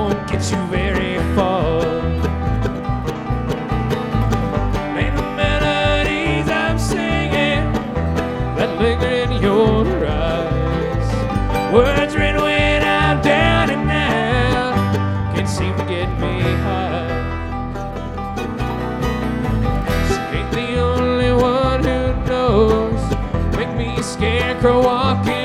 won't get you very far. And the melodies I'm singing that linger in your eyes, words written when I'm down and out, can't seem to get me high. She ain't the only one who knows, make me a scarecrow walking